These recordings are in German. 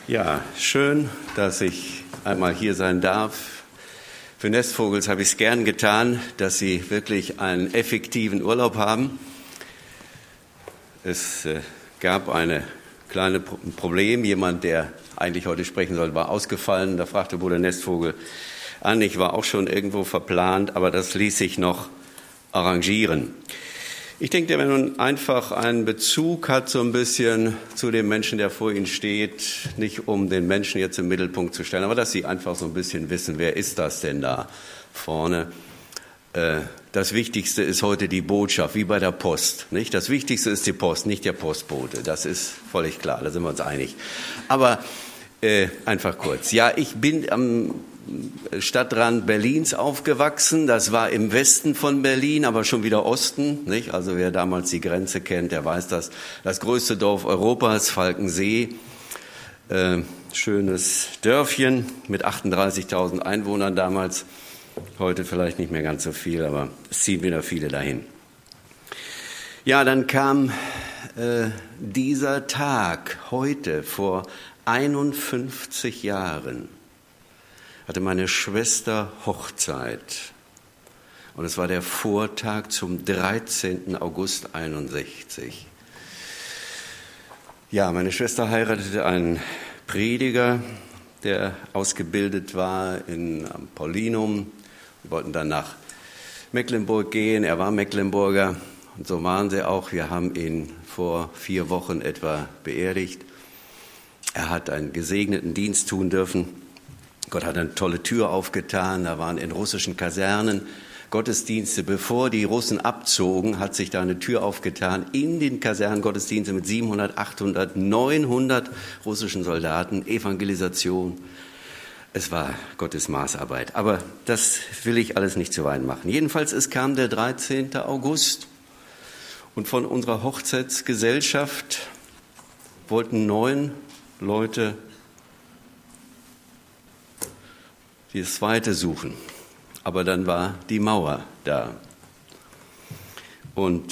Ja, schön, dass ich einmal hier sein darf. Für Nestvogels habe ich es gern getan, dass sie wirklich einen effektiven Urlaub haben. Es gab ein kleines Problem. Jemand, der eigentlich heute sprechen sollte, war ausgefallen. Da fragte Bruder Nestvogel an. Ich war auch schon irgendwo verplant, aber das ließ sich noch arrangieren. Ich denke, wenn man einfach einen Bezug hat so ein bisschen zu dem Menschen, der vor Ihnen steht, nicht um den Menschen jetzt im Mittelpunkt zu stellen, aber dass Sie einfach so ein bisschen wissen, wer ist das denn da vorne? Das Wichtigste ist heute die Botschaft, wie bei der Post, nicht? Das Wichtigste ist die Post, nicht der Postbote. Das ist völlig klar, da sind wir uns einig. Aber einfach kurz. Ja, ich bin am Stadtrand Berlins aufgewachsen. Das war im Westen von Berlin, aber schon wieder Osten, nicht? Also wer damals die Grenze kennt, der weiß das. Das größte Dorf Europas, Falkensee. Schönes Dörfchen mit 38.000 Einwohnern damals. Heute vielleicht nicht mehr ganz so viel, aber es ziehen wieder viele dahin. Ja, dann kam dieser Tag heute vor 51 Jahren. Hatte meine Schwester Hochzeit und es war der Vortag zum 13. August 61. Ja, meine Schwester heiratete einen Prediger, der ausgebildet war am Paulinum. Wir wollten dann nach Mecklenburg gehen, er war Mecklenburger und so waren sie auch. Wir haben ihn vor 4 Wochen etwa beerdigt. Er hat einen gesegneten Dienst tun dürfen. Gott hat eine tolle Tür aufgetan, da waren in russischen Kasernen Gottesdienste. Bevor die Russen abzogen, hat sich da eine Tür aufgetan in den Kasernen Gottesdienste mit 700, 800, 900 russischen Soldaten, Evangelisation. Es war Gottes Maßarbeit, aber das will ich alles nicht zu weit machen. Jedenfalls, es kam der 13. August und von unserer Hochzeitsgesellschaft wollten 9 Leute das zweite suchen. Aber dann war die Mauer da. Und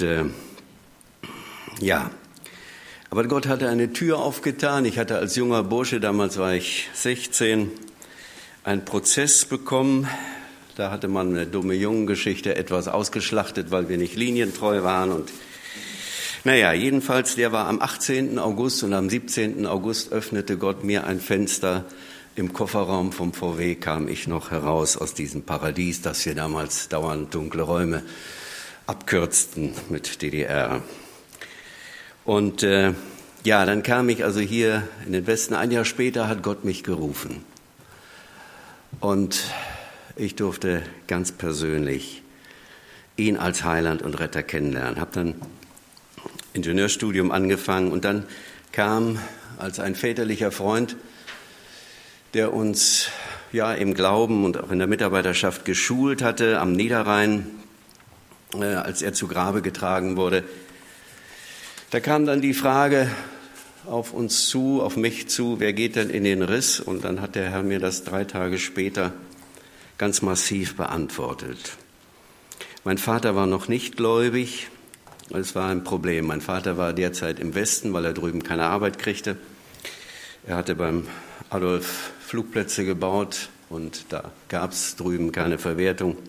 aber Gott hatte eine Tür aufgetan. Ich hatte als junger Bursche, damals war ich 16, einen Prozess bekommen. Da hatte man eine dumme Jungengeschichte etwas ausgeschlachtet, weil wir nicht linientreu waren. Und jedenfalls, der war am 18. August und am 17. August öffnete Gott mir ein Fenster. Im Kofferraum vom VW kam ich noch heraus aus diesem Paradies, das wir damals dauernd dunkle Räume abkürzten mit DDR. Und dann kam ich also hier in den Westen. Ein Jahr später hat Gott mich gerufen. Und ich durfte ganz persönlich ihn als Heiland und Retter kennenlernen. Habe dann Ingenieurstudium angefangen und dann kam als ein väterlicher Freund, der uns im Glauben und auch in der Mitarbeiterschaft geschult hatte, am Niederrhein, als er zu Grabe getragen wurde. Da kam dann die Frage auf uns zu, auf mich zu, wer geht denn in den Riss? Und dann hat der Herr mir das 3 Tage später ganz massiv beantwortet. Mein Vater war noch nicht gläubig, es war ein Problem. Mein Vater war derzeit im Westen, weil er drüben keine Arbeit kriegte. Er hatte beim Adolf Flugplätze gebaut und da gab es drüben keine Verwertung.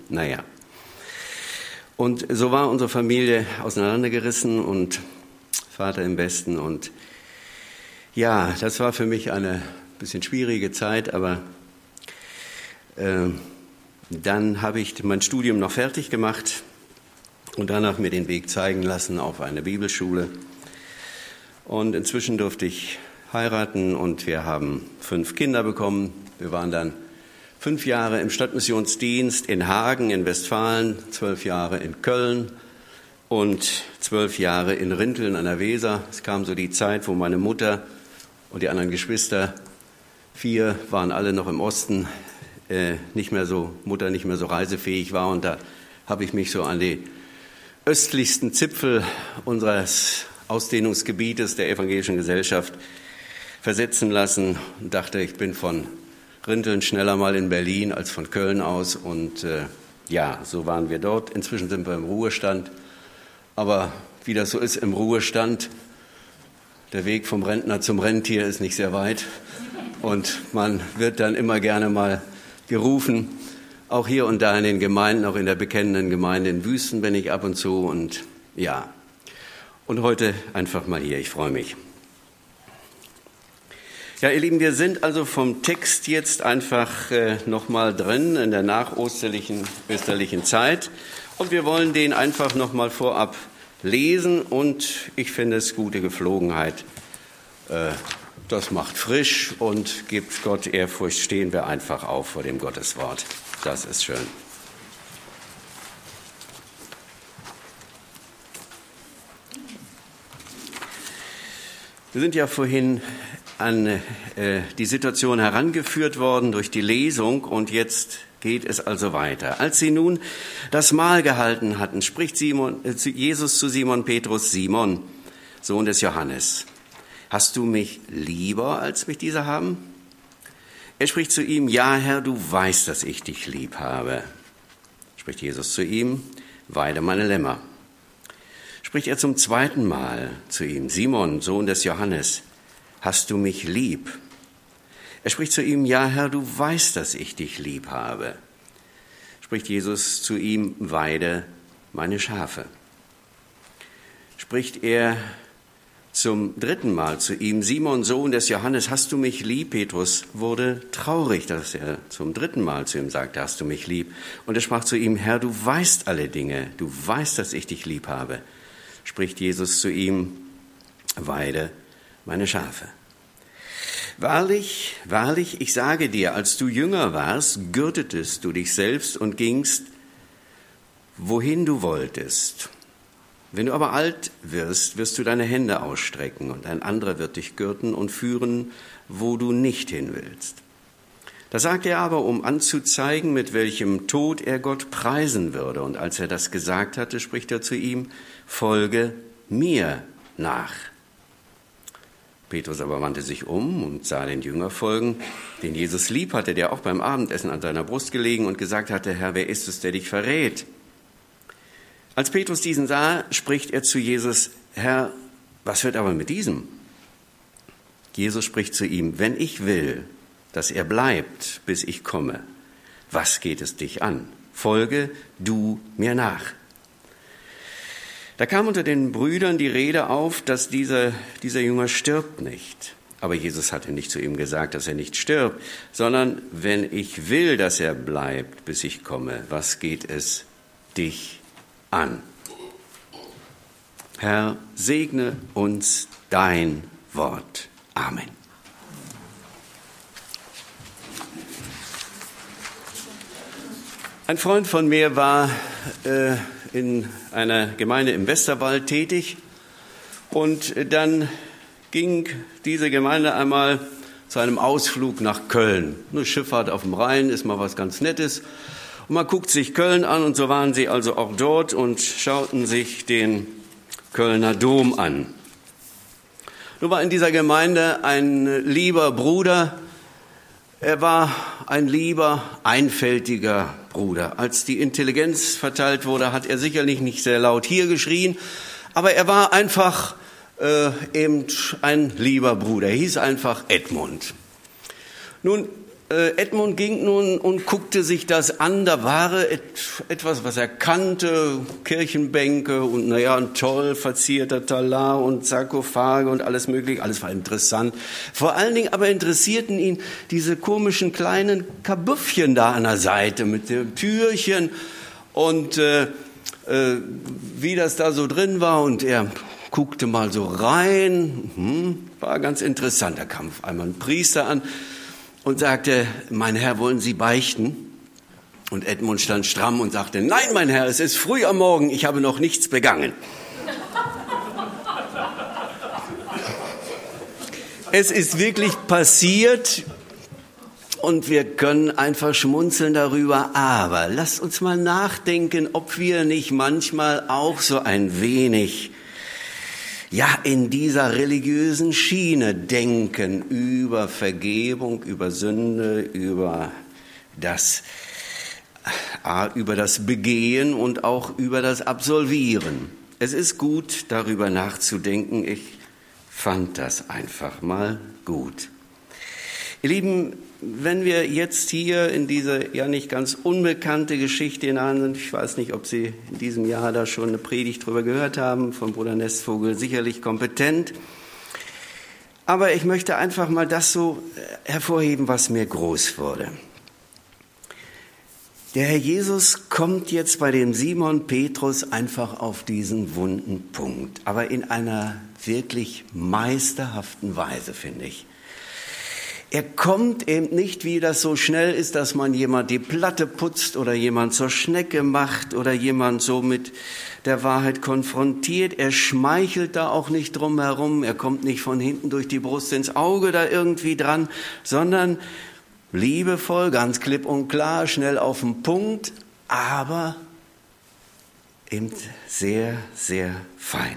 Und so war unsere Familie auseinandergerissen und Vater im Westen. Und das war für mich eine bisschen schwierige Zeit, aber dann habe ich mein Studium noch fertig gemacht und danach mir den Weg zeigen lassen auf eine Bibelschule. Und inzwischen durfte ich heiraten und wir haben 5 Kinder bekommen. Wir waren dann 5 Jahre im Stadtmissionsdienst in Hagen in Westfalen, 12 Jahre in Köln und 12 Jahre in Rinteln an der Weser. Es kam so die Zeit, wo meine Mutter und die anderen Geschwister, 4 waren alle noch im Osten, Mutter nicht mehr so reisefähig war und da habe ich mich so an die östlichsten Zipfel unseres Ausdehnungsgebietes der evangelischen Gesellschaft versetzen lassen und dachte, ich bin von Rinteln schneller mal in Berlin als von Köln aus. Und so waren wir dort. Inzwischen sind wir im Ruhestand. Aber wie das so ist im Ruhestand, der Weg vom Rentner zum Rentier ist nicht sehr weit. Und man wird dann immer gerne mal gerufen, auch hier und da in den Gemeinden, auch in der bekennenden Gemeinde in Wüsten bin ich ab und zu und ja. Und heute einfach mal hier, ich freue mich. Ja, ihr Lieben, wir sind also vom Text jetzt einfach nochmal drin in der nachösterlichen Zeit und wir wollen den einfach nochmal vorab lesen und ich finde es gute Geflogenheit. Das macht frisch und gibt Gott Ehrfurcht, stehen wir einfach auf vor dem Gotteswort. Das ist schön. Wir sind ja vorhin an die Situation herangeführt worden durch die Lesung und jetzt geht es also weiter. Als sie nun das Mahl gehalten hatten, spricht Jesus zu Simon Petrus: Simon, Sohn des Johannes, hast du mich lieber, als mich diese haben? Er spricht zu ihm: Ja, Herr, du weißt, dass ich dich lieb habe. Spricht Jesus zu ihm: Weide meine Lämmer. Spricht er zum zweiten Mal zu ihm: Simon, Sohn des Johannes, hast du mich lieb? Er spricht zu ihm: Ja, Herr, du weißt, dass ich dich lieb habe. Spricht Jesus zu ihm: Weide meine Schafe. Spricht er zum dritten Mal zu ihm: Simon, Sohn des Johannes, hast du mich lieb? Petrus wurde traurig, dass er zum dritten Mal zu ihm sagte: Hast du mich lieb? Und er sprach zu ihm: Herr, du weißt alle Dinge, du weißt, dass ich dich lieb habe. Spricht Jesus zu ihm: Weide meine Schafe. Wahrlich, wahrlich, ich sage dir, als du jünger warst, gürtetest du dich selbst und gingst, wohin du wolltest. Wenn du aber alt wirst, wirst du deine Hände ausstrecken und ein anderer wird dich gürten und führen, wo du nicht hin willst. Das sagte er aber, um anzuzeigen, mit welchem Tod er Gott preisen würde. Und als er das gesagt hatte, spricht er zu ihm: Folge mir nach. Petrus aber wandte sich um und sah den Jünger folgen, den Jesus lieb hatte, der auch beim Abendessen an seiner Brust gelegen und gesagt hatte: Herr, wer ist es, der dich verrät? Als Petrus diesen sah, spricht er zu Jesus: Herr, was wird aber mit diesem? Jesus spricht zu ihm: Wenn ich will, dass er bleibt, bis ich komme, was geht es dich an? Folge du mir nach. Da kam unter den Brüdern die Rede auf, dass dieser Jünger stirbt nicht. Aber Jesus hatte nicht zu ihm gesagt, dass er nicht stirbt, sondern: Wenn ich will, dass er bleibt, bis ich komme, was geht es dich an? Herr, segne uns dein Wort. Amen. Ein Freund von mir war in einer Gemeinde im Westerwald tätig und dann ging diese Gemeinde einmal zu einem Ausflug nach Köln. Eine Schifffahrt auf dem Rhein ist mal was ganz Nettes und man guckt sich Köln an und so waren sie also auch dort und schauten sich den Kölner Dom an. Nun war in dieser Gemeinde ein lieber Bruder. Er war ein lieber, einfältiger Bruder. Als die Intelligenz verteilt wurde, hat er sicherlich nicht sehr laut hier geschrien, aber er war einfach eben ein lieber Bruder. Er hieß einfach Edmund. Nun, Edmund ging nun und guckte sich das an. Da war etwas, was er kannte, Kirchenbänke und ein toll verzierter Talar und Sarkophage und alles mögliche. Alles war interessant. Vor allen Dingen aber interessierten ihn diese komischen kleinen Kabüffchen da an der Seite mit dem Türchen und wie das da so drin war. Und er guckte mal so rein. War ganz interessant. Da kam auf einmal ein Priester an und sagte: Mein Herr, wollen Sie beichten? Und Edmund stand stramm und sagte: Nein, mein Herr, es ist früh am Morgen, ich habe noch nichts begangen. Es ist wirklich passiert und wir können einfach schmunzeln darüber, aber lasst uns mal nachdenken, ob wir nicht manchmal auch so ein wenig in dieser religiösen Schiene denken über Vergebung, über Sünde, über das Begehen und auch über das Absolvieren. Es ist gut, darüber nachzudenken. Ich fand das einfach mal gut. Ihr Ihr Lieben, wenn wir jetzt hier in diese ja nicht ganz unbekannte Geschichte hinein sind, ich weiß nicht, ob Sie in diesem Jahr da schon eine Predigt drüber gehört haben, von Bruder Nestvogel, sicherlich kompetent. Aber ich möchte einfach mal das so hervorheben, was mir groß wurde. Der Herr Jesus kommt jetzt bei dem Simon Petrus einfach auf diesen wunden Punkt, aber in einer wirklich meisterhaften Weise, finde ich. Er kommt eben nicht, wie das so schnell ist, dass man jemand die Platte putzt oder jemand zur Schnecke macht oder jemand so mit der Wahrheit konfrontiert. Er schmeichelt da auch nicht drum herum. Er kommt nicht von hinten durch die Brust ins Auge da irgendwie dran, sondern liebevoll, ganz klipp und klar, schnell auf den Punkt, aber eben sehr, sehr fein.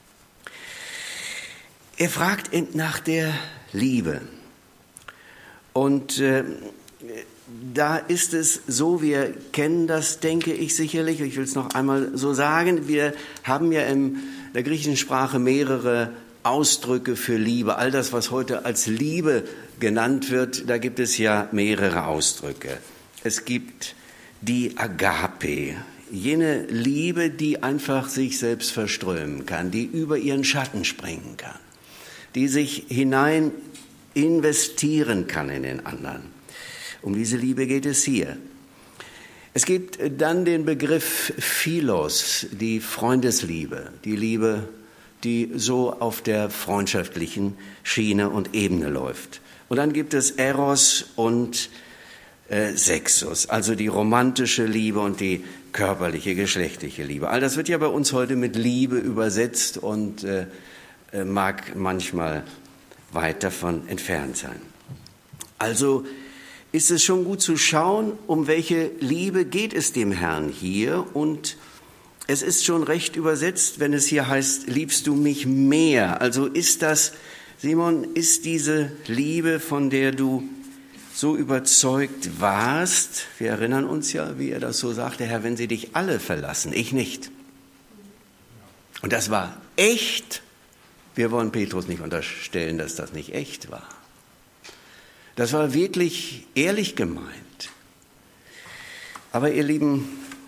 Er fragt eben nach der Liebe. Und da ist es so, wir kennen das, denke ich sicherlich, ich will es noch einmal so sagen, wir haben ja in der griechischen Sprache mehrere Ausdrücke für Liebe. All das, was heute als Liebe genannt wird, da gibt es ja mehrere Ausdrücke. Es gibt die Agape, jene Liebe, die einfach sich selbst verströmen kann, die über ihren Schatten springen kann, die sich hinein investieren kann in den anderen. Um diese Liebe geht es hier. Es gibt dann den Begriff Philos, die Freundesliebe, die Liebe, die so auf der freundschaftlichen Schiene und Ebene läuft. Und dann gibt es Eros und Sexus, also die romantische Liebe und die körperliche, geschlechtliche Liebe. All das wird ja bei uns heute mit Liebe übersetzt und mag manchmal weit davon entfernt sein. Also ist es schon gut zu schauen, um welche Liebe geht es dem Herrn hier. Und es ist schon recht übersetzt, wenn es hier heißt, liebst du mich mehr? Also ist das, Simon, ist diese Liebe, von der du so überzeugt warst, wir erinnern uns ja, wie er das so sagte, Herr, wenn sie dich alle verlassen, ich nicht. Und das war echt. Wir wollen Petrus nicht unterstellen, dass das nicht echt war. Das war wirklich ehrlich gemeint. Aber ihr Lieben,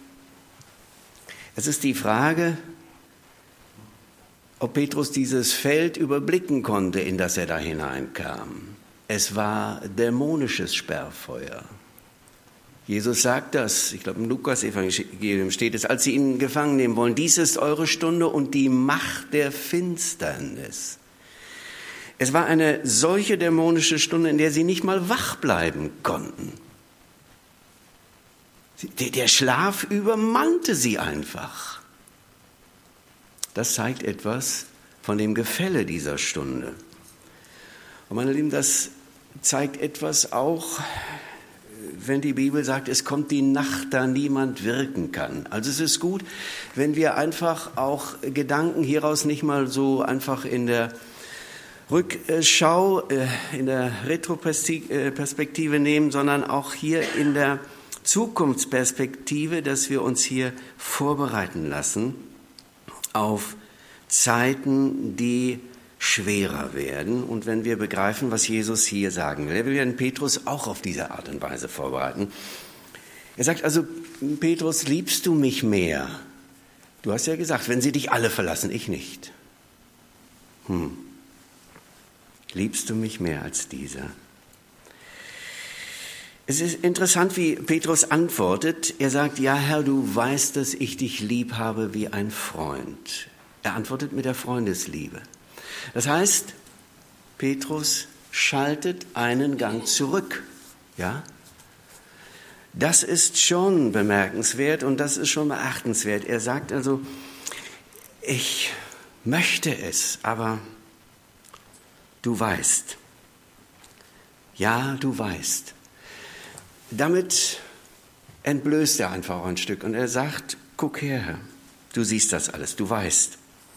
es ist die Frage, ob Petrus dieses Feld überblicken konnte, in das er da hineinkam. Es war dämonisches Sperrfeuer. Jesus sagt das, ich glaube im Lukas-Evangelium steht es, als sie ihn gefangen nehmen wollen, dies ist eure Stunde und die Macht der Finsternis. Es war eine solche dämonische Stunde, in der sie nicht mal wach bleiben konnten. Der Schlaf übermannte sie einfach. Das zeigt etwas von dem Gefälle dieser Stunde. Und meine Lieben, das zeigt etwas auch, wenn die Bibel sagt, es kommt die Nacht, da niemand wirken kann. Also es ist gut, wenn wir einfach auch Gedanken hieraus nicht mal so einfach in der Rückschau, in der Retroperspektive nehmen, sondern auch hier in der Zukunftsperspektive, dass wir uns hier vorbereiten lassen auf Zeiten, die schwerer werden. Und wenn wir begreifen, was Jesus hier sagen will, er will ja den Petrus auch auf diese Art und Weise vorbereiten. Er sagt also, Petrus, liebst du mich mehr? Du hast ja gesagt, wenn sie dich alle verlassen, ich nicht. Liebst du mich mehr als dieser? Es ist interessant, wie Petrus antwortet. Er sagt, ja Herr, du weißt, dass ich dich lieb habe wie ein Freund. Er antwortet mit der Freundesliebe. Das heißt, Petrus schaltet einen Gang zurück. Ja? Das ist schon bemerkenswert und das ist schon beachtenswert. Er sagt also, ich möchte es, aber du weißt. Ja, du weißt. Damit entblößt er einfach ein Stück und er sagt, guck her, Herr, du siehst das alles, du weißt.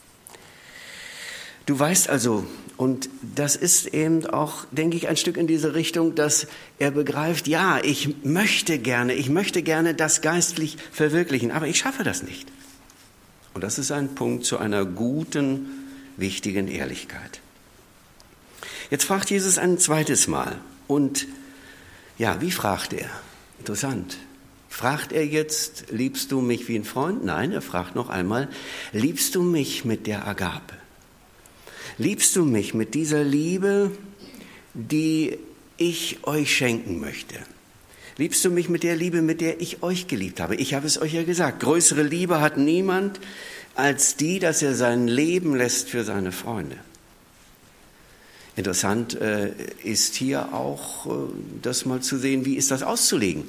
Du weißt also, und das ist eben auch, denke ich, ein Stück in diese Richtung, dass er begreift, ja, ich möchte gerne das geistlich verwirklichen, aber ich schaffe das nicht. Und das ist ein Punkt zu einer guten, wichtigen Ehrlichkeit. Jetzt fragt Jesus ein zweites Mal, Und ja, wie fragt er? Interessant. Fragt er jetzt, liebst du mich wie ein Freund? Nein, er fragt noch einmal, liebst du mich mit der Agape? Liebst du mich mit dieser Liebe, die ich euch schenken möchte? Liebst du mich mit der Liebe, mit der ich euch geliebt habe? Ich habe es euch ja gesagt, größere Liebe hat niemand als die, dass er sein Leben lässt für seine Freunde. Interessant ist hier auch, das mal zu sehen, wie ist das auszulegen?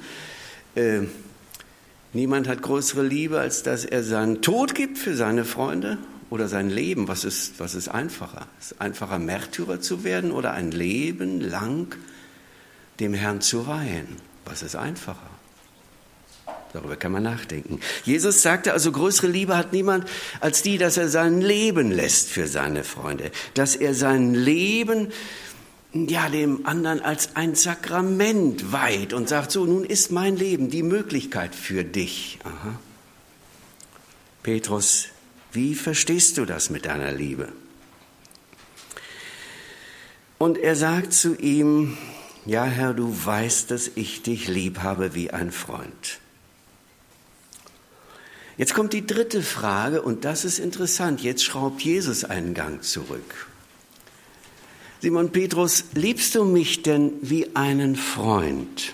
Niemand hat größere Liebe, als dass er seinen Tod gibt für seine Freunde oder sein Leben. Was ist einfacher? Ist es einfacher, Märtyrer zu werden oder ein Leben lang dem Herrn zu weihen? Was ist einfacher? Darüber kann man nachdenken. Jesus sagte also, größere Liebe hat niemand als die, dass er sein Leben lässt für seine Freunde. Dass er sein Leben dem anderen als ein Sakrament weiht und sagt, so, nun ist mein Leben die Möglichkeit für dich. Aha. Petrus, wie verstehst du das mit deiner Liebe? Und er sagt zu ihm, ja, Herr, du weißt, dass ich dich lieb habe wie ein Freund. Jetzt kommt die dritte Frage und das ist interessant. Jetzt schraubt Jesus einen Gang zurück. Simon Petrus, liebst du mich denn wie einen Freund?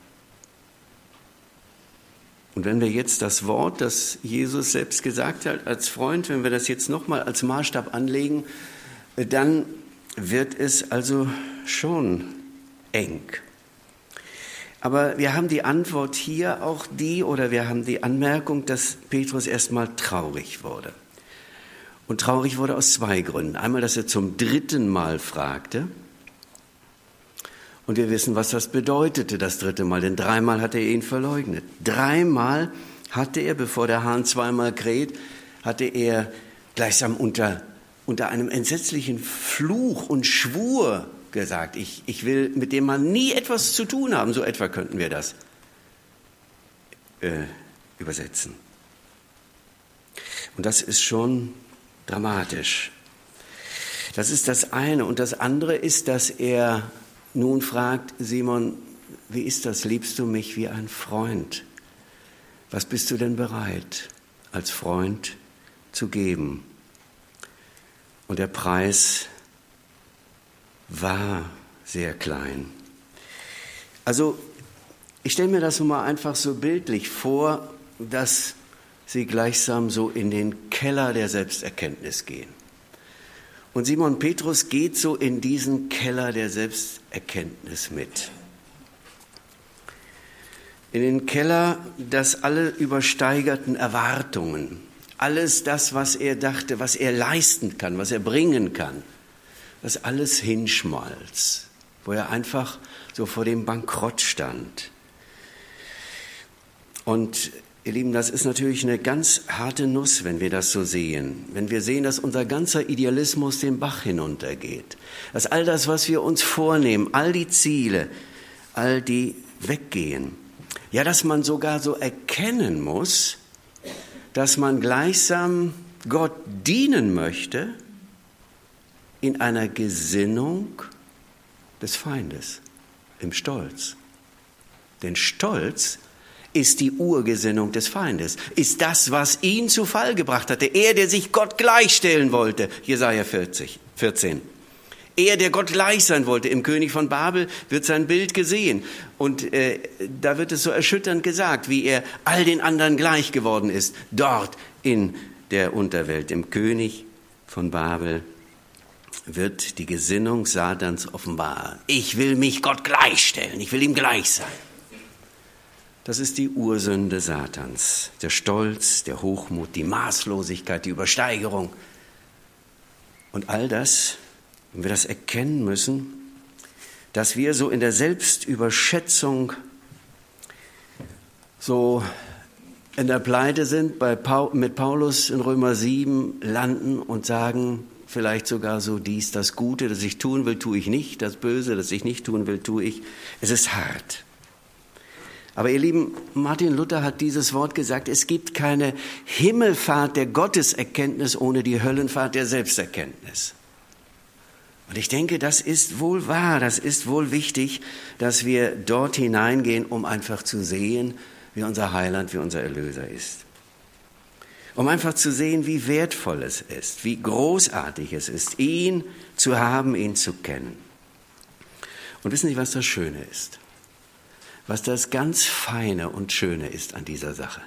Und wenn wir jetzt das Wort, das Jesus selbst gesagt hat, als Freund, wenn wir das jetzt nochmal als Maßstab anlegen, dann wird es also schon eng. Aber wir haben die Antwort hier auch wir haben die Anmerkung, dass Petrus erstmal traurig wurde. Und traurig wurde aus zwei Gründen. Einmal, dass er zum 3. Mal fragte. Und wir wissen, was das bedeutete, das 3. Mal. Denn 3-mal hatte er ihn verleugnet. 3-mal hatte er, bevor der Hahn 2-mal kräht, hatte er gleichsam unter einem entsetzlichen Fluch und Schwur gesagt, ich will mit dem Mann nie etwas zu tun haben. So etwa könnten wir das übersetzen. Und das ist schon dramatisch. Das ist das eine. Und das andere ist, dass er nun fragt, Simon, wie ist das? Liebst du mich wie ein Freund? Was bist du denn bereit, als Freund zu geben? Und der Preis war sehr klein. Also, ich stelle mir das nun mal einfach so bildlich vor, dass sie gleichsam so in den Keller der Selbsterkenntnis gehen. Und Simon Petrus geht so in diesen Keller der Selbsterkenntnis mit. In den Keller, dass alle übersteigerten Erwartungen, alles das, was er dachte, was er leisten kann, was er bringen kann, dass alles hinschmalz, wo er einfach so vor dem Bankrott stand. Und ihr Lieben, das ist natürlich eine ganz harte Nuss, wenn wir das so sehen. Wenn wir sehen, dass unser ganzer Idealismus den Bach hinuntergeht. Dass all das, was wir uns vornehmen, all die Ziele, all die weggehen. Ja, dass man sogar so erkennen muss, dass man gleichsam Gott dienen möchte in einer Gesinnung des Feindes, im Stolz. Denn Stolz ist die Urgesinnung des Feindes, ist das, was ihn zu Fall gebracht hatte. Er, der sich Gott gleichstellen wollte, Jesaja 14. Er, der Gott gleich sein wollte, im König von Babel wird sein Bild gesehen. Und da wird es so erschütternd gesagt, wie er all den anderen gleich geworden ist, dort in der Unterwelt, im König von Babel wird die Gesinnung Satans offenbar. Ich will mich Gott gleichstellen, ich will ihm gleich sein. Das ist die Ursünde Satans, der Stolz, der Hochmut, die Maßlosigkeit, die Übersteigerung. Und all das, wenn wir das erkennen müssen, dass wir so in der Selbstüberschätzung so in der Pleite sind, mit Paulus in Römer 7 landen und sagen, vielleicht sogar so das Gute, das ich tun will, tue ich nicht, das Böse, das ich nicht tun will, tue ich. Es ist hart. Aber ihr Lieben, Martin Luther hat dieses Wort gesagt, es gibt keine Himmelfahrt der Gotteserkenntnis ohne die Höllenfahrt der Selbsterkenntnis. Und ich denke, das ist wohl wahr, das ist wohl wichtig, dass wir dort hineingehen, um einfach zu sehen, wie unser Heiland, wie unser Erlöser ist. Um einfach zu sehen, wie wertvoll es ist, wie großartig es ist, ihn zu haben, ihn zu kennen. Und wissen Sie, was das Schöne ist? Was das ganz Feine und Schöne ist an dieser Sache?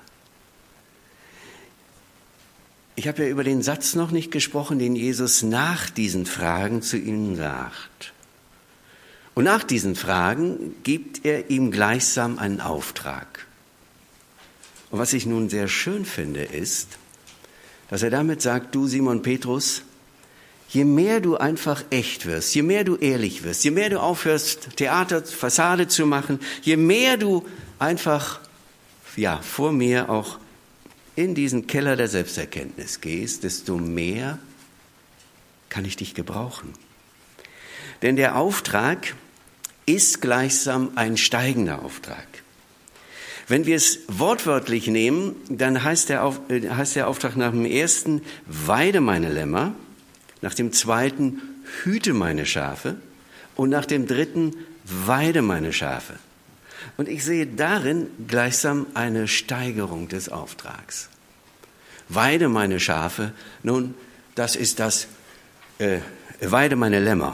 Ich habe ja über den Satz noch nicht gesprochen, den Jesus nach diesen Fragen zu ihnen sagt. Und nach diesen Fragen gibt er ihm gleichsam einen Auftrag. Und was ich nun sehr schön finde, ist, dass er damit sagt, du Simon Petrus, je mehr du einfach echt wirst, je mehr du ehrlich wirst, je mehr du aufhörst, Theater, Fassade zu machen, je mehr du einfach, vor mir auch in diesen Keller der Selbsterkenntnis gehst, desto mehr kann ich dich gebrauchen. Denn der Auftrag ist gleichsam ein steigender Auftrag. Wenn wir es wortwörtlich nehmen, dann heißt der Auftrag nach dem ersten, weide meine Lämmer, nach dem zweiten, hüte meine Schafe und nach dem dritten, weide meine Schafe. Und ich sehe darin gleichsam eine Steigerung des Auftrags. Weide meine Schafe, nun, das ist das, weide meine Lämmer.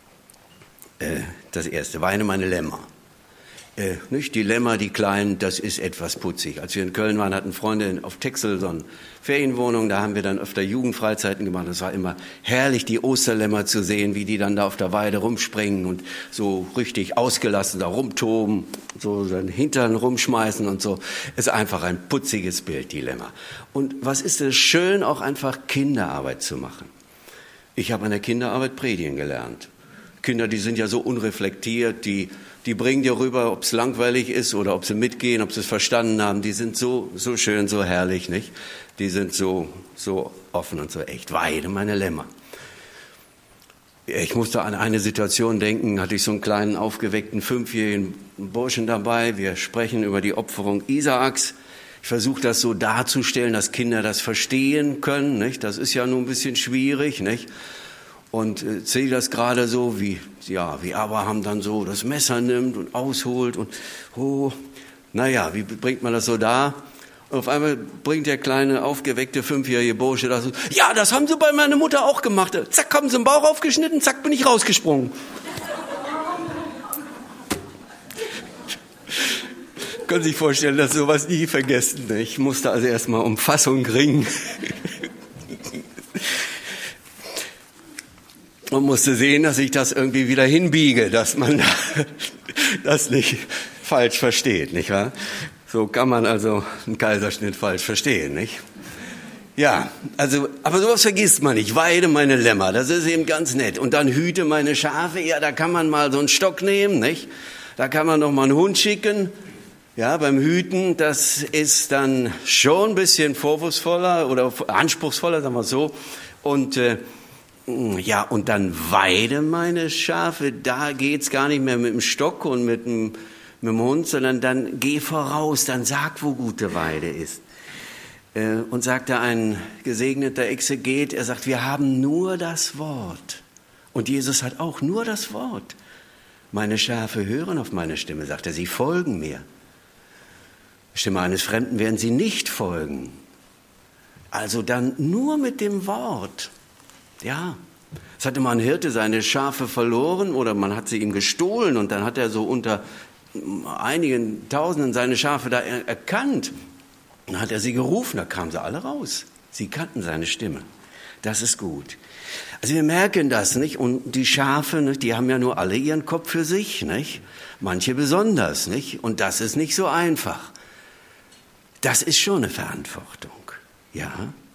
Das erste, weide meine Lämmer. Nicht die Lämmer, die kleinen, das ist etwas putzig. Als wir in Köln waren, hatten Freunde auf Texel so eine Ferienwohnung, da haben wir dann öfter Jugendfreizeiten gemacht. Es war immer herrlich, die Osterlämmer zu sehen, wie die dann da auf der Weide rumspringen und so richtig ausgelassen da rumtoben, so seinen Hintern rumschmeißen und so. Ist einfach ein putziges Bild, die Lämmer. Und was ist es schön, auch einfach Kinderarbeit zu machen. Ich habe an der Kinderarbeit predigen gelernt. Kinder, die sind ja so unreflektiert, die bringen dir rüber, ob es langweilig ist oder ob sie mitgehen, ob sie es verstanden haben. Die sind so schön, so herrlich, nicht? Die sind so offen und so echt. Weide meine Lämmer. Ich musste an eine Situation denken, hatte ich so einen kleinen, aufgeweckten 5-jährigen Burschen dabei. Wir sprechen über die Opferung Isaaks. Ich versuche das so darzustellen, dass Kinder das verstehen können, nicht? Das ist ja nun ein bisschen schwierig, nicht? Und sehe das gerade so, wie Abraham dann so das Messer nimmt und ausholt und wie bringt man das so da? Und auf einmal bringt der kleine, aufgeweckte 5-jährige Bursche das so, ja, das haben sie bei meiner Mutter auch gemacht. Zack, haben sie den Bauch aufgeschnitten, zack, bin ich rausgesprungen. Können Sie sich vorstellen, dass sowas nie vergessen. Ich musste also erstmal um Fassung ringen. Man musste sehen, dass ich das irgendwie wieder hinbiege, dass man das nicht falsch versteht, nicht wahr? So kann man also einen Kaiserschnitt falsch verstehen, nicht? Ja, also, aber sowas vergisst man nicht. Weide meine Lämmer, das ist eben ganz nett. Und dann hüte meine Schafe, ja, da kann man mal so einen Stock nehmen, nicht? Da kann man noch mal einen Hund schicken. Ja, beim Hüten, das ist dann schon ein bisschen vorwurfsvoller oder anspruchsvoller, sagen wir so. Und und dann weide meine Schafe, da geht's gar nicht mehr mit dem Stock und mit dem Hund, sondern dann geh voraus, dann sag, wo gute Weide ist. Und sagt da ein gesegneter Exeget, er sagt, wir haben nur das Wort. Und Jesus hat auch nur das Wort. Meine Schafe hören auf meine Stimme, sagt er, sie folgen mir. Stimme eines Fremden werden sie nicht folgen. Also dann nur mit dem Wort. Ja, es hatte mal ein Hirte seine Schafe verloren oder man hat sie ihm gestohlen und dann hat er so unter einigen Tausenden seine Schafe da erkannt. Dann hat er sie gerufen, da kamen sie alle raus. Sie kannten seine Stimme. Das ist gut. Also wir merken das, nicht? Und die Schafe, nicht? Die haben ja nur alle ihren Kopf für sich, nicht? Manche besonders, nicht? Und das ist nicht so einfach. Das ist schon eine Verantwortung, ja.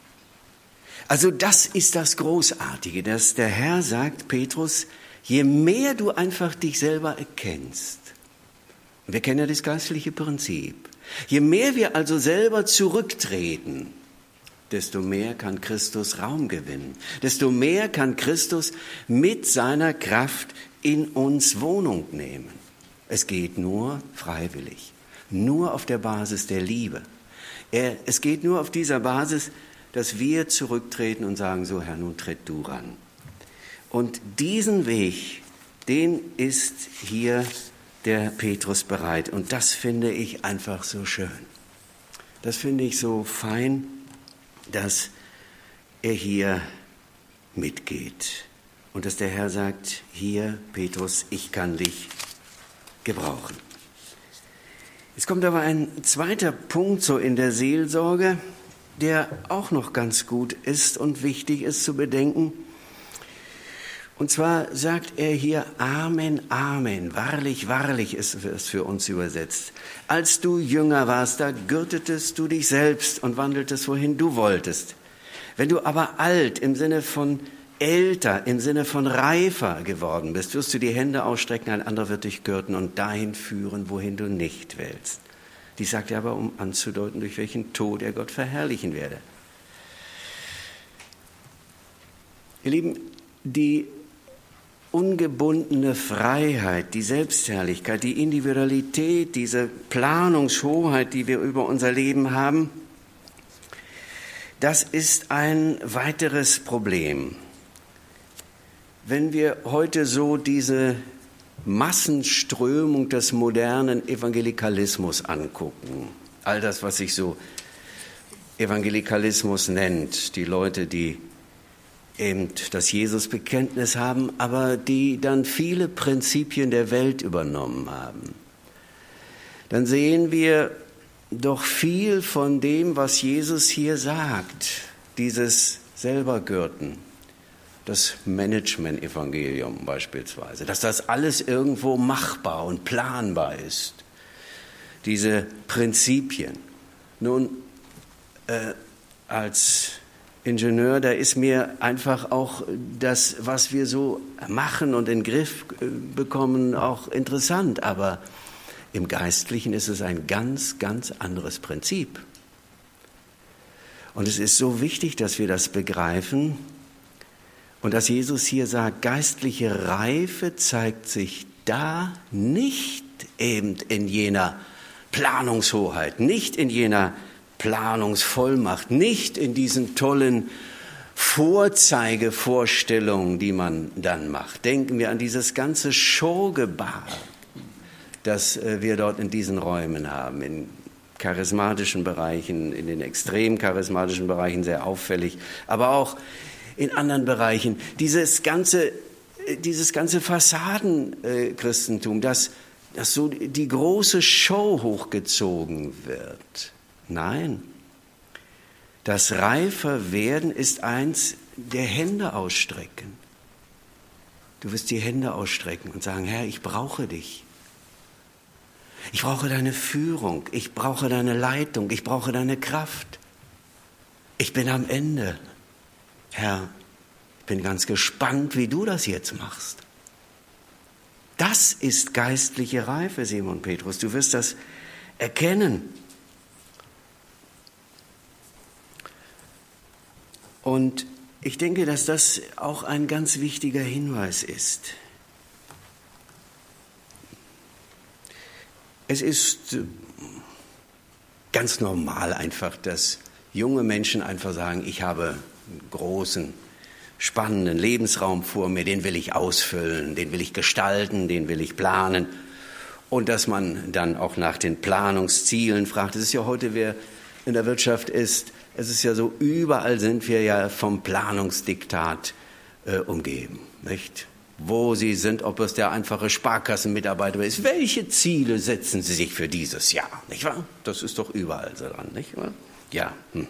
Also das ist das Großartige, dass der Herr sagt, Petrus, je mehr du einfach dich selber erkennst, wir kennen ja das geistliche Prinzip, je mehr wir also selber zurücktreten, desto mehr kann Christus Raum gewinnen, desto mehr kann Christus mit seiner Kraft in uns Wohnung nehmen. Es geht nur freiwillig, nur auf der Basis der Liebe. Es geht nur auf dieser Basis, dass wir zurücktreten und sagen, so Herr, nun tritt du ran. Und diesen Weg, den ist hier der Petrus bereit. Und das finde ich einfach so schön. Das finde ich so fein, dass er hier mitgeht. Und dass der Herr sagt, hier, Petrus, ich kann dich gebrauchen. Es kommt aber ein zweiter Punkt so in der Seelsorge, der auch noch ganz gut ist und wichtig ist zu bedenken. Und zwar sagt er hier, Amen, Amen, wahrlich, wahrlich ist es für uns übersetzt. Als du jünger warst, da gürtetest du dich selbst und wandeltest, wohin du wolltest. Wenn du aber alt im Sinne von älter, im Sinne von reifer geworden bist, wirst du die Hände ausstrecken, ein anderer wird dich gürten und dahin führen, wohin du nicht willst. Dies sagt er aber, um anzudeuten, durch welchen Tod er Gott verherrlichen werde. Ihr Lieben, die ungebundene Freiheit, die Selbstherrlichkeit, die Individualität, diese Planungshoheit, die wir über unser Leben haben, das ist ein weiteres Problem. Wenn wir heute so diese Massenströmung des modernen Evangelikalismus angucken, all das, was sich so Evangelikalismus nennt, die Leute, die eben das Jesusbekenntnis haben, aber die dann viele Prinzipien der Welt übernommen haben, dann sehen wir doch viel von dem, was Jesus hier sagt, dieses Selbergürten, das Management-Evangelium beispielsweise, dass das alles irgendwo machbar und planbar ist, diese Prinzipien. Nun, als Ingenieur, da ist mir einfach auch das, was wir so machen und in den Griff bekommen, auch interessant. Aber im Geistlichen ist es ein ganz, ganz anderes Prinzip. Und es ist so wichtig, dass wir das begreifen und dass Jesus hier sagt, geistliche Reife zeigt sich da nicht eben in jener Planungshoheit, nicht in jener Planungsvollmacht, nicht in diesen tollen Vorzeigevorstellungen, die man dann macht. Denken wir an dieses ganze Showgebahr, das wir dort in diesen Räumen haben, in charismatischen Bereichen, in den extrem charismatischen Bereichen sehr auffällig, aber auch in anderen Bereichen. Dieses ganze Fassadenchristentum, dass so die große Show hochgezogen wird. Nein, das Reiferwerden ist eins der Hände ausstrecken. Du wirst die Hände ausstrecken und sagen, Herr, ich brauche dich. Ich brauche deine Führung, ich brauche deine Leitung, ich brauche deine Kraft. Ich bin am Ende. Herr, ich bin ganz gespannt, wie du das jetzt machst. Das ist geistliche Reife, Simon Petrus. Du wirst das erkennen. Und ich denke, dass das auch ein ganz wichtiger Hinweis ist. Es ist ganz normal einfach, dass junge Menschen einfach sagen, ich habe einen großen, spannenden Lebensraum vor mir, den will ich ausfüllen, den will ich gestalten, den will ich planen. Und dass man dann auch nach den Planungszielen fragt. Es ist ja heute, wer in der Wirtschaft ist, es ist ja so, überall sind wir ja vom Planungsdiktat umgeben, nicht? Wo Sie sind, ob es der einfache Sparkassenmitarbeiter ist. Welche Ziele setzen Sie sich für dieses Jahr, nicht wahr? Das ist doch überall so dran, nicht wahr? Ja.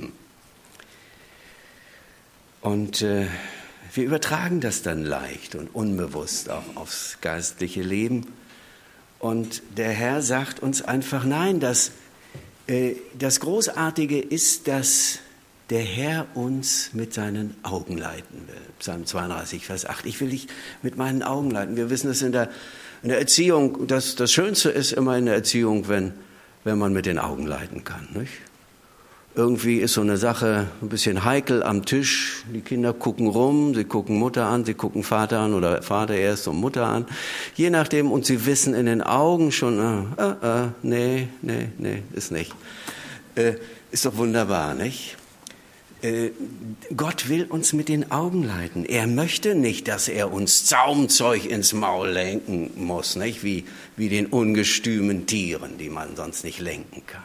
Und wir übertragen das dann leicht und unbewusst auch aufs geistliche Leben. Und der Herr sagt uns einfach, nein, das Großartige ist, dass der Herr uns mit seinen Augen leiten will. Psalm 32, Vers 8. Ich will dich mit meinen Augen leiten. Wir wissen es in der Erziehung, dass das Schönste ist immer in der Erziehung, wenn man mit den Augen leiten kann, nicht? Irgendwie ist so eine Sache ein bisschen heikel am Tisch. Die Kinder gucken rum, sie gucken Mutter an, sie gucken Vater an oder Vater erst und Mutter an. Je nachdem, und sie wissen in den Augen schon, nee, ist nicht. Ist doch wunderbar, nicht? Gott will uns mit den Augen leiten. Er möchte nicht, dass er uns Zaumzeug ins Maul lenken muss, nicht? Wie den ungestümen Tieren, die man sonst nicht lenken kann.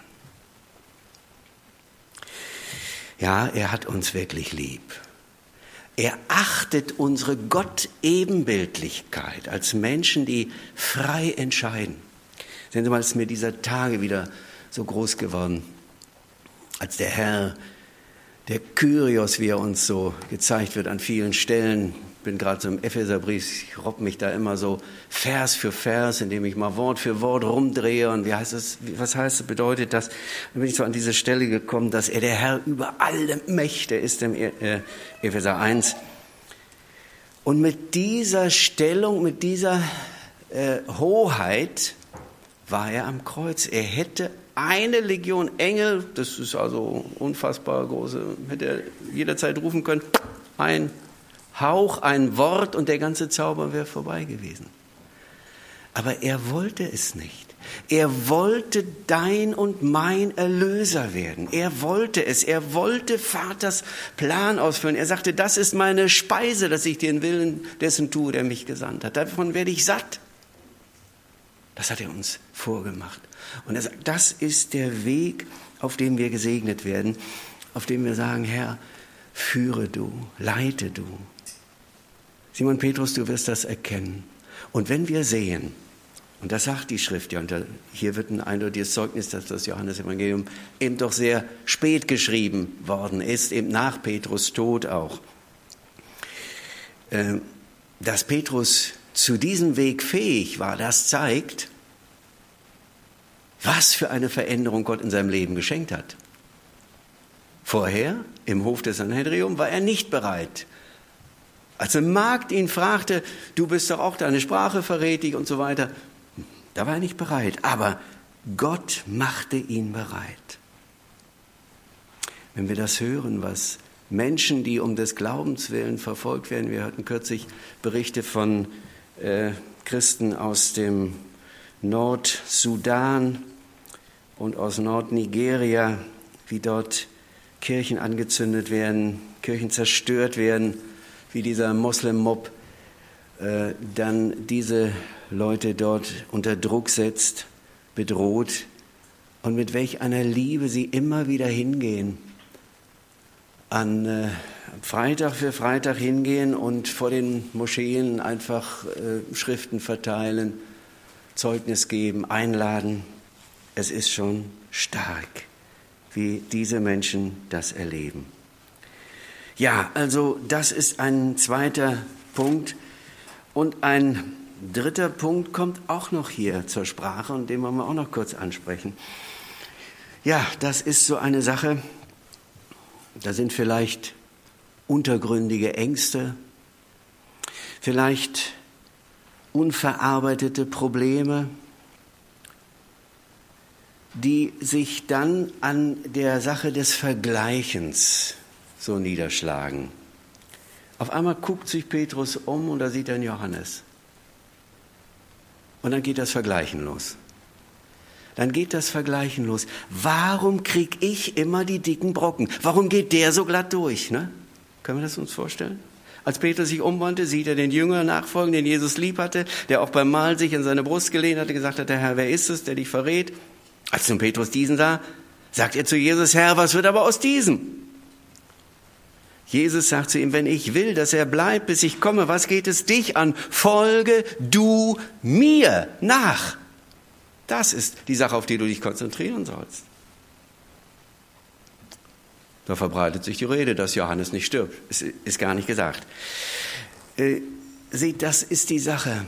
Ja, er hat uns wirklich lieb. Er achtet unsere Gott-Ebenbildlichkeit als Menschen, die frei entscheiden. Sehen Sie mal, es ist mir dieser Tage wieder so groß geworden, als der Herr, der Kyrios, wie er uns so gezeigt wird an vielen Stellen. Ich bin gerade so im Epheserbrief, ich robb mich da immer so Vers für Vers, indem ich mal Wort für Wort rumdrehe. Und was heißt es, bedeutet das? Dann bin ich so an diese Stelle gekommen, dass er der Herr über alle Mächte ist im Epheser 1. Und mit dieser Stellung, mit dieser Hoheit war er am Kreuz. Er hätte eine Legion Engel, das ist also unfassbar große, hätte er jederzeit rufen können, ein Hauch, ein Wort und der ganze Zauber wäre vorbei gewesen. Aber er wollte es nicht. Er wollte dein und mein Erlöser werden. Er wollte es. Er wollte Vaters Plan ausführen. Er sagte, das ist meine Speise, dass ich den Willen dessen tue, der mich gesandt hat. Davon werde ich satt. Das hat er uns vorgemacht. Und er sagt, das ist der Weg, auf dem wir gesegnet werden, auf dem wir sagen, Herr, führe du, leite du. Simon Petrus, du wirst das erkennen. Und wenn wir sehen, und das sagt die Schrift, ja, und hier wird ein eindeutiges Zeugnis, dass das Johannesevangelium eben doch sehr spät geschrieben worden ist, eben nach Petrus Tod auch, dass Petrus zu diesem Weg fähig war, das zeigt, was für eine Veränderung Gott in seinem Leben geschenkt hat. Vorher, im Hof des Sanhedrium, war er nicht bereit. Als eine Magd ihn fragte, du bist doch auch, deine Sprache verrät dich und so weiter, da war er nicht bereit. Aber Gott machte ihn bereit. Wenn wir das hören, was Menschen, die um des Glaubens willen verfolgt werden, wir hörten kürzlich Berichte von Christen aus dem Nordsudan und aus Nordnigeria, wie dort Kirchen angezündet werden, Kirchen zerstört werden, wie dieser Moslem-Mob dann diese Leute dort unter Druck setzt, bedroht und mit welch einer Liebe sie immer wieder hingehen, an Freitag für Freitag hingehen und vor den Moscheen einfach Schriften verteilen, Zeugnis geben, einladen. Es ist schon stark, wie diese Menschen das erleben. Ja, also das ist ein zweiter Punkt. Und ein dritter Punkt kommt auch noch hier zur Sprache und den wollen wir auch noch kurz ansprechen. Ja, das ist so eine Sache, da sind vielleicht untergründige Ängste, vielleicht unverarbeitete Probleme, die sich dann an der Sache des Vergleichens so niederschlagen. Auf einmal guckt sich Petrus um und da sieht er einen Johannes. Und dann geht das Vergleichen los. Warum kriege ich immer die dicken Brocken? Warum geht der so glatt durch? Ne? Können wir das uns vorstellen? Als Petrus sich umwandte, sieht er den Jünger nachfolgen, den Jesus lieb hatte, der auch beim Mahl sich in seine Brust gelehnt hatte, gesagt hat, der Herr, wer ist es, der dich verrät? Als nun Petrus diesen sah, sagt er zu Jesus, Herr, was wird aber aus diesem? Jesus sagt zu ihm, wenn ich will, dass er bleibt, bis ich komme, was geht es dich an? Folge du mir nach. Das ist die Sache, auf die du dich konzentrieren sollst. Da verbreitet sich die Rede, dass Johannes nicht stirbt. Es ist gar nicht gesagt. Seht, das ist die Sache.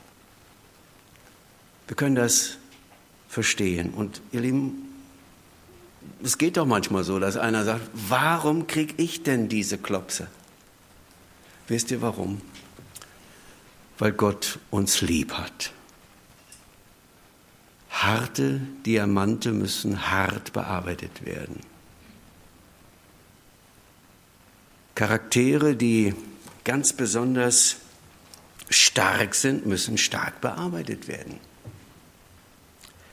Wir können das verstehen. Und ihr Lieben, es geht doch manchmal so, dass einer sagt, warum kriege ich denn diese Klopse? Wisst ihr warum? Weil Gott uns lieb hat. Harte Diamante müssen hart bearbeitet werden. Charaktere, die ganz besonders stark sind, müssen stark bearbeitet werden.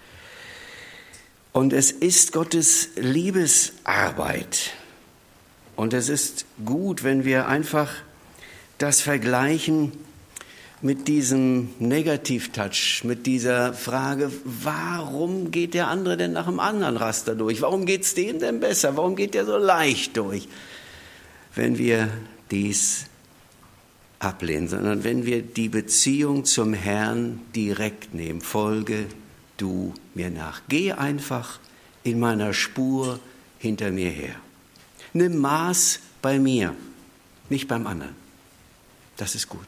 Und es ist Gottes Liebesarbeit, Und es ist gut, wenn wir einfach das vergleichen mit diesem Negativ-Touch, mit dieser Frage, warum geht der andere denn nach einem anderen Raster durch? Warum geht es dem denn besser? Warum geht der so leicht durch? Wenn wir dies ablehnen, sondern wenn wir die Beziehung zum Herrn direkt nehmen, folge du mir nach. Geh einfach in meiner Spur hinter mir her. Nimm Maß bei mir, nicht beim anderen. Das ist gut.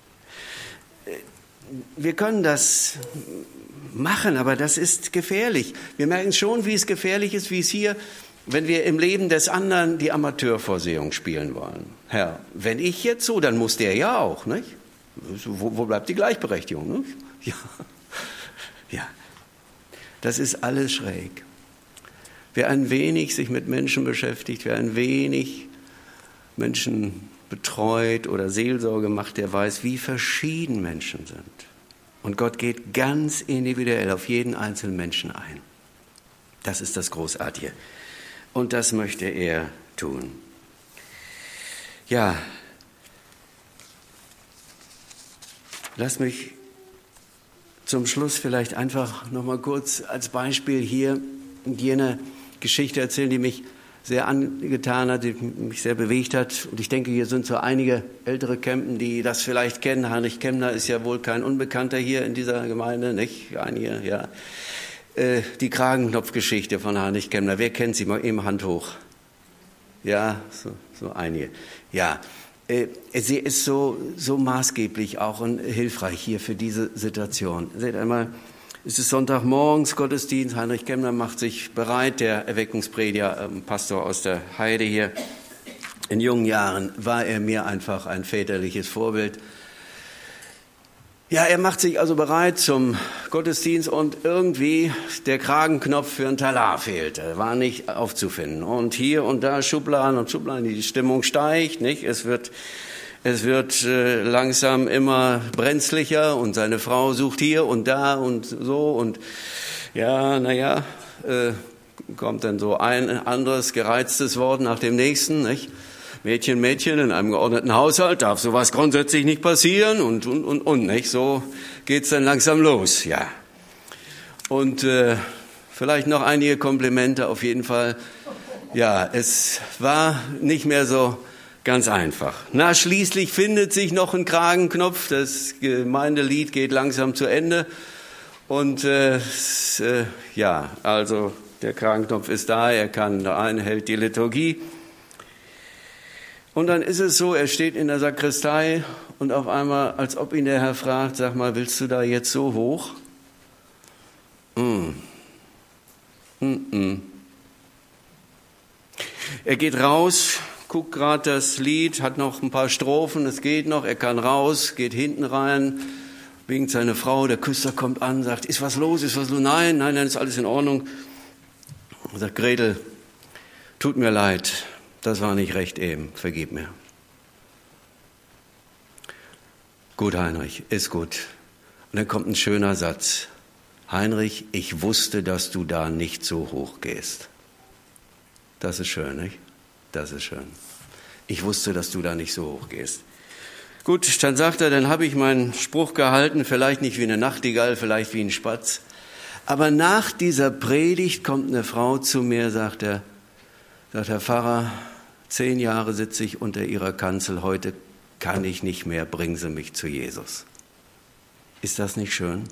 Wir können das machen, aber das ist gefährlich. Wir merken schon, wie es gefährlich ist, wie es hier, wenn wir im Leben des anderen die Amateurvorsehung spielen wollen. Herr, wenn ich jetzt so, dann muss der ja auch, nicht? Wo bleibt die Gleichberechtigung? Nicht? Ja. Das ist alles schräg. Wer ein wenig sich mit Menschen beschäftigt, wer ein wenig Menschen betreut oder Seelsorge macht, der weiß, wie verschieden Menschen sind. Und Gott geht ganz individuell auf jeden einzelnen Menschen ein. Das ist das Großartige. Und das möchte er tun. Ja, lass mich zum Schluss vielleicht einfach noch mal kurz als Beispiel hier jene Geschichte erzählen, die mich sehr angetan hat, die mich sehr bewegt hat. Und ich denke, hier sind so einige ältere Campen, die das vielleicht kennen. Heinrich Kemmner ist ja wohl kein Unbekannter hier in dieser Gemeinde, nicht? Einige, ja. Die Kragenknopfgeschichte von Heinrich Kemmner. Wer kennt sie? Mal eben Hand hoch. Ja, so einige. Ja, sie ist so maßgeblich auch und hilfreich hier für diese Situation. Seht einmal, es ist Sonntagmorgens, Gottesdienst. Heinrich Kemmner macht sich bereit, der Erweckungsprediger, Pastor aus der Heide hier. In jungen Jahren war er mir einfach ein väterliches Vorbild. Ja, er macht sich also bereit zum Gottesdienst und irgendwie der Kragenknopf für einen Talar fehlte, war nicht aufzufinden. Und hier und da Schubladen und Schubladen, die Stimmung steigt, nicht? Es wird langsam immer brenzlicher und seine Frau sucht hier und da und so und ja, kommt dann so ein anderes gereiztes Wort nach dem nächsten, nicht? Mädchen, in einem geordneten Haushalt darf sowas grundsätzlich nicht passieren und, nicht? So geht's dann langsam los, ja. Und vielleicht noch einige Komplimente auf jeden Fall. Ja, es war nicht mehr so ganz einfach. Na, schließlich findet sich noch ein Kragenknopf. Das Gemeindelied geht langsam zu Ende. Und also der Kragenknopf ist da, er kann da ein, hält die Liturgie. Und dann ist es so, er steht in der Sakristei und auf einmal, als ob ihn der Herr fragt, sag mal, willst du da jetzt so hoch? Er geht raus, guckt gerade das Lied, hat noch ein paar Strophen, es geht noch, er kann raus, geht hinten rein, winkt seine Frau, der Küster kommt an, sagt, ist was los? Nein, ist alles in Ordnung. Er sagt, Gretel, tut mir leid. Das war nicht recht eben, vergib mir. Gut, Heinrich, ist gut. Und dann kommt ein schöner Satz. Heinrich, ich wusste, dass du da nicht so hoch gehst. Das ist schön, nicht? Das ist schön. Ich wusste, dass du da nicht so hoch gehst. Gut, dann sagt er, dann habe ich meinen Spruch gehalten, vielleicht nicht wie eine Nachtigall, vielleicht wie ein Spatz. Aber nach dieser Predigt kommt eine Frau zu mir, sagt Herr Pfarrer, 10 Jahre sitze ich unter Ihrer Kanzel, heute kann ich nicht mehr, bringen Sie mich zu Jesus. Ist das nicht schön?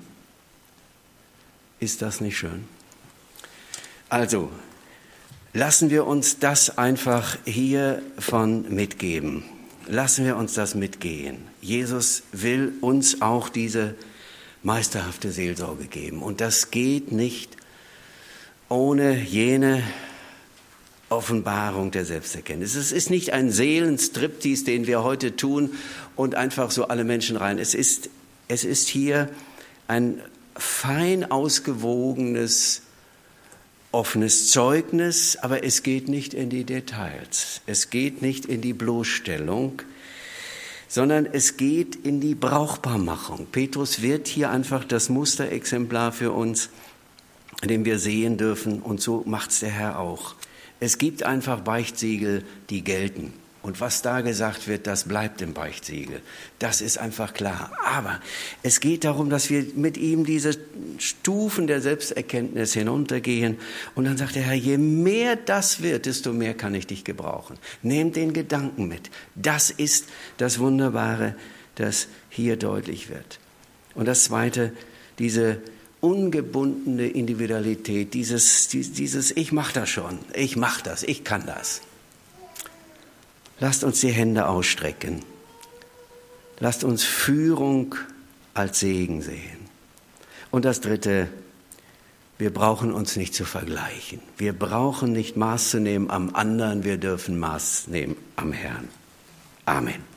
Ist das nicht schön? Also, lassen wir uns das einfach hiervon mitgeben. Lassen wir uns das mitgehen. Jesus will uns auch diese meisterhafte Seelsorge geben. Und das geht nicht ohne jene Offenbarung der Selbsterkenntnis. Es ist nicht ein Seelenstriptease, den wir heute tun und einfach so alle Menschen rein. Es ist hier ein fein ausgewogenes, offenes Zeugnis, aber es geht nicht in die Details. Es geht nicht in die Bloßstellung, sondern es geht in die Brauchbarmachung. Petrus wird hier einfach das Musterexemplar für uns, in dem wir sehen dürfen, und so macht's der Herr auch. Es gibt einfach Beichtsiegel, die gelten. Und was da gesagt wird, das bleibt im Beichtsiegel. Das ist einfach klar. Aber es geht darum, dass wir mit ihm diese Stufen der Selbsterkenntnis hinuntergehen. Und dann sagt der Herr, je mehr das wird, desto mehr kann ich dich gebrauchen. Nehmt den Gedanken mit. Das ist das Wunderbare, das hier deutlich wird. Und das Zweite, diese ungebundene Individualität, dieses ich mache das schon, ich mache das, ich kann das. Lasst uns die Hände ausstrecken. Lasst uns Führung als Segen sehen. Und das Dritte, wir brauchen uns nicht zu vergleichen. Wir brauchen nicht Maß zu nehmen am anderen, wir dürfen Maß nehmen am Herrn. Amen.